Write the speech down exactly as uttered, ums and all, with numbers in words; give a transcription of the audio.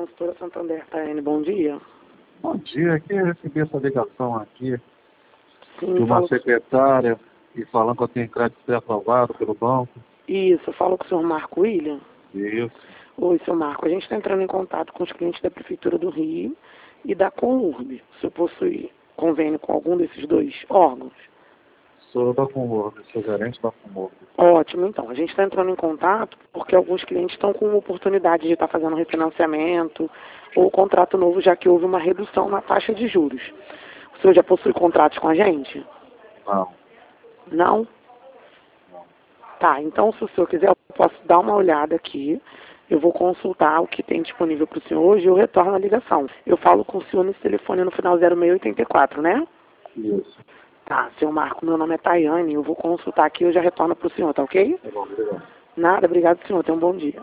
Consultora Santander, Taiane, bom dia. Bom dia, aqui eu recebi essa ligação aqui Sim, de uma falo... secretária e falando que eu tenho crédito pré-aprovado pelo banco. Isso, eu falo com o senhor Marco William. Isso. Oi, senhor Marco, a gente está entrando em contato com os clientes da Prefeitura do Rio e da Conurb. O senhor possui convênio com algum desses dois órgãos? Sou da Comorg, sou gerente da Comorg. Ótimo, então. A gente está entrando em contato porque alguns clientes estão com oportunidade de estar fazendo refinanciamento ou contrato novo, já que houve uma redução na taxa de juros. O senhor já possui contratos com a gente? Não. Não? Tá, então se o senhor quiser, eu posso dar uma olhada aqui. Eu vou consultar o que tem disponível para o senhor hoje e eu retorno a ligação. Eu falo com o senhor nesse telefone no final zero seis oitenta e quatro, né? Isso. Tá, seu Marco, meu nome é Taiane, eu vou consultar aqui e eu já retorno para o senhor, tá ok? Tá bom, obrigado. Nada, obrigado senhor, tenha um bom dia.